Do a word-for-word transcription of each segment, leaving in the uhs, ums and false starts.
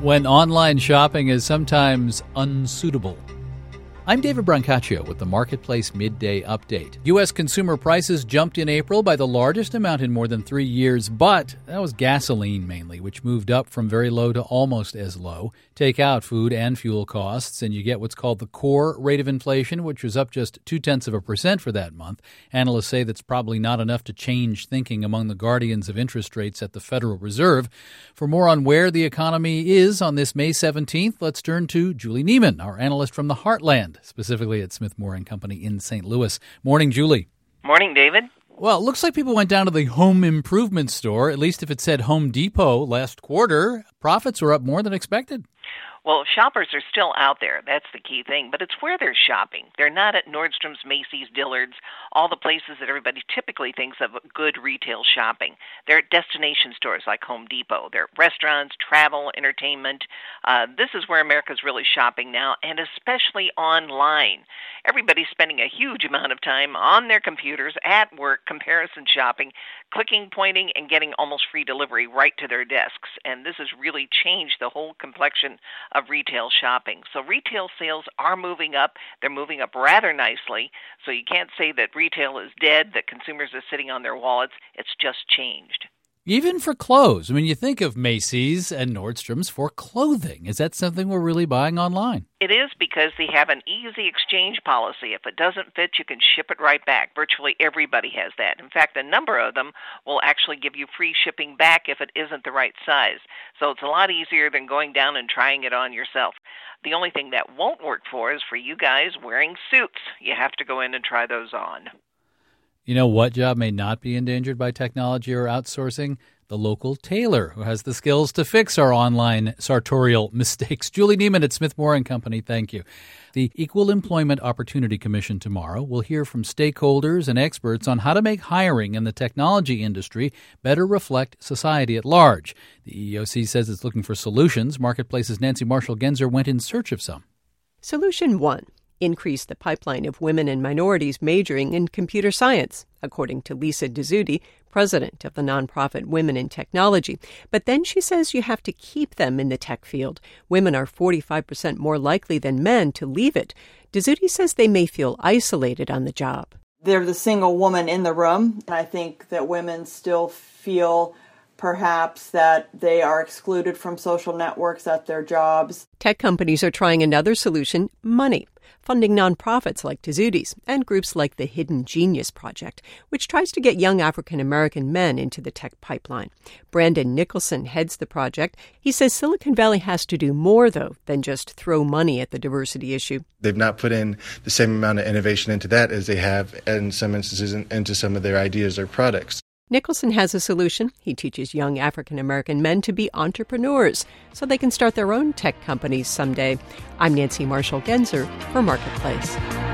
when online shopping is sometimes unsuitable. I'm David Brancaccio with the Marketplace Midday Update. U S consumer prices jumped in April by the largest amount in more than three years, but that was gasoline mainly, which moved up from very low to almost as low. Take out food and fuel costs, and you get what's called the core rate of inflation, which was up just two-tenths of a percent for that month. Analysts say that's probably not enough to change thinking among the guardians of interest rates at the Federal Reserve. For more on where the economy is on this May seventeenth, let's turn to Julie Neiman, our analyst from the Heartland, specifically at Smith Moore and Company in Saint Louis. Morning, Julie. Morning, David. Well, it looks like people went down to the home improvement store, at least if it said Home Depot last quarter. Profits were up more than expected. Well, shoppers are still out there. That's the key thing. But it's where they're shopping. They're not at Nordstrom's, Macy's, Dillard's, all the places that everybody typically thinks of good retail shopping. They're at destination stores like Home Depot. They're at restaurants, travel, entertainment. Uh, this is where America's really shopping now, and especially online. Everybody's spending a huge amount of time on their computers, at work, comparison shopping, clicking, pointing, and getting almost free delivery right to their desks. And this has really changed the whole complexion of retail shopping. So retail sales are moving up. They're moving up rather nicely. So you can't say that retail is dead, that consumers are sitting on their wallets. It's just changed. Even for clothes. I mean, you think of Macy's and Nordstrom's for clothing. Is that something we're really buying online? It is, because they have an easy exchange policy. If it doesn't fit, you can ship it right back. Virtually everybody has that. In fact, a number of them will actually give you free shipping back if it isn't the right size. So it's a lot easier than going down and trying it on yourself. The only thing that won't work for is for you guys wearing suits. You have to go in and try those on. You know what job may not be endangered by technology or outsourcing? The local tailor who has the skills to fix our online sartorial mistakes. Julie Neiman at Smith Moore and Company, thank you. The Equal Employment Opportunity Commission tomorrow will hear from stakeholders and experts on how to make hiring in the technology industry better reflect society at large. The E E O C says it's looking for solutions. Marketplace's Nancy Marshall-Genzer went in search of some. Solution one. Increase the pipeline of women and minorities majoring in computer science, according to Lisa Dezzutti, president of the nonprofit Women in Technology. But then she says you have to keep them in the tech field. Women are forty-five percent more likely than men to leave it. Dezzutti says they may feel isolated on the job. They're the single woman in the room. And I think that women still feel perhaps that they are excluded from social networks at their jobs. Tech companies are trying another solution, money, funding nonprofits like Dezzutti's and groups like the Hidden Genius Project, which tries to get young African-American men into the tech pipeline. Brandon Nicholson heads the project. He says Silicon Valley has to do more, though, than just throw money at the diversity issue. They've not put in the same amount of innovation into that as they have, in some instances, in, into some of their ideas or products. Nicholson has a solution. He teaches young African-American men to be entrepreneurs so they can start their own tech companies someday. I'm Nancy Marshall-Genzer for Marketplace.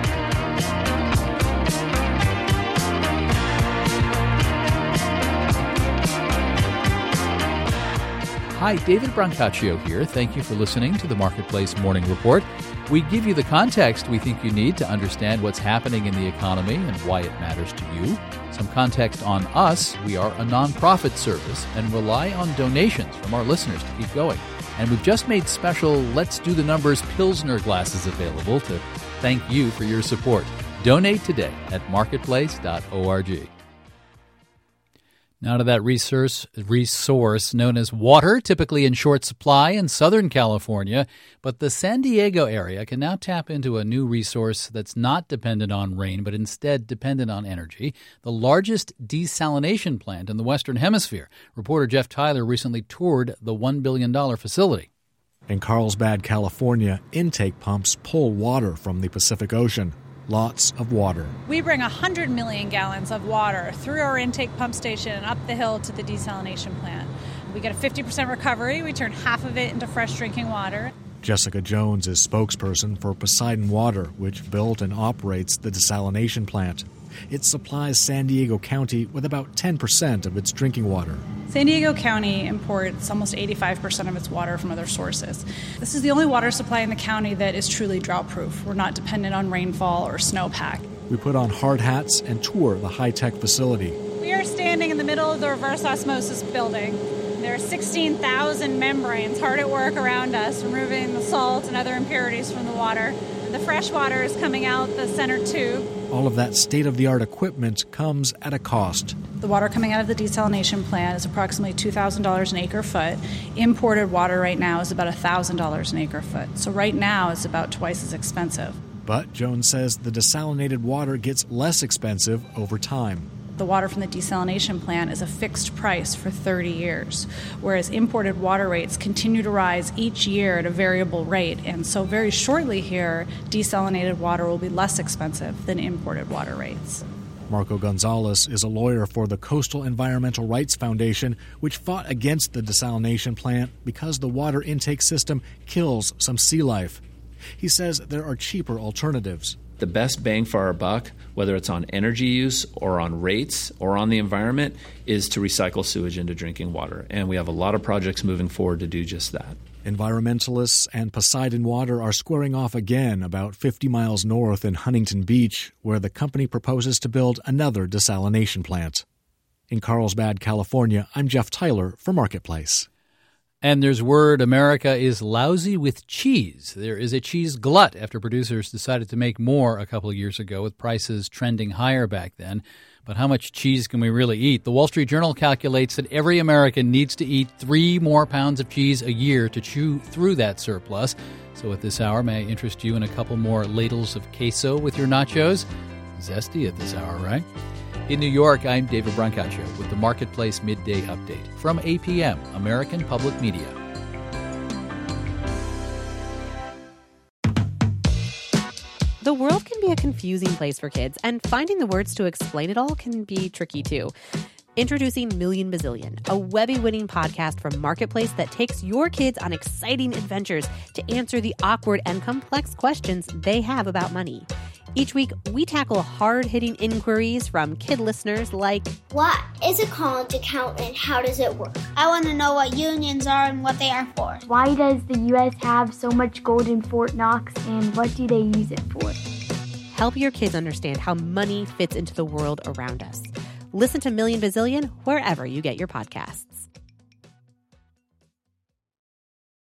Hi, David Brancaccio here. Thank you for listening to the Marketplace Morning Report. We give you the context we think you need to understand what's happening in the economy and why it matters to you. Some context on us. We are a nonprofit service and rely on donations from our listeners to keep going. And we've just made special Let's Do the Numbers Pilsner glasses available to thank you for your support. Donate today at marketplace dot org. Now to that resource, resource known as water, typically in short supply in Southern California. But the San Diego area can now tap into a new resource that's not dependent on rain, but instead dependent on energy, the largest desalination plant in the Western Hemisphere. Reporter Jeff Tyler recently toured the one billion dollars facility. In Carlsbad, California, intake pumps pull water from the Pacific Ocean. Lots of water. We bring one hundred million gallons of water through our intake pump station and up the hill to the desalination plant. We get a fifty percent recovery. We turn half of it into fresh drinking water. Jessica Jones is spokesperson for Poseidon Water, which built and operates the desalination plant. It supplies San Diego County with about ten percent of its drinking water. San Diego County imports almost eighty-five percent of its water from other sources. This is the only water supply in the county that is truly drought-proof. We're not dependent on rainfall or snowpack. We put on hard hats and tour the high-tech facility. We are standing in the middle of the reverse osmosis building. There are sixteen thousand membranes hard at work around us, removing the salt and other impurities from the water. The fresh water is coming out the center tube. All of that state-of-the-art equipment comes at a cost. The water coming out of the desalination plant is approximately two thousand dollars an acre-foot. Imported water right now is about one thousand dollars an acre-foot. So right now it's about twice as expensive. But Jones says the desalinated water gets less expensive over time. The water from the desalination plant is a fixed price for thirty years, whereas imported water rates continue to rise each year at a variable rate. And so very shortly here, desalinated water will be less expensive than imported water rates. Marco Gonzalez is a lawyer for the Coastal Environmental Rights Foundation, which fought against the desalination plant because the water intake system kills some sea life. He says there are cheaper alternatives. The best bang for our buck, whether it's on energy use or on rates or on the environment, is to recycle sewage into drinking water. And we have a lot of projects moving forward to do just that. Environmentalists and Poseidon Water are squaring off again about fifty miles north in Huntington Beach, where the company proposes to build another desalination plant. In Carlsbad, California, I'm Jeff Tyler for Marketplace. And there's word America is lousy with cheese. There is a cheese glut after producers decided to make more a couple of years ago, with prices trending higher back then. But how much cheese can we really eat? The Wall Street Journal calculates that every American needs to eat three more pounds of cheese a year to chew through that surplus. So at this hour, may I interest you in a couple more ladles of queso with your nachos? Zesty at this hour, right? In New York, I'm David Brancaccio with the Marketplace Midday Update from A P M, American Public Media. The world can be a confusing place for kids, and finding the words to explain it all can be tricky too. Introducing Million Bazillion, a Webby-winning podcast from Marketplace that takes your kids on exciting adventures to answer the awkward and complex questions they have about money. Each week, we tackle hard-hitting inquiries from kid listeners like, what is a college account and how does it work? I want to know what unions are and what they are for. Why does the U S have so much gold in Fort Knox, and what do they use it for? Help your kids understand how money fits into the world around us. Listen to Million Bazillion wherever you get your podcasts.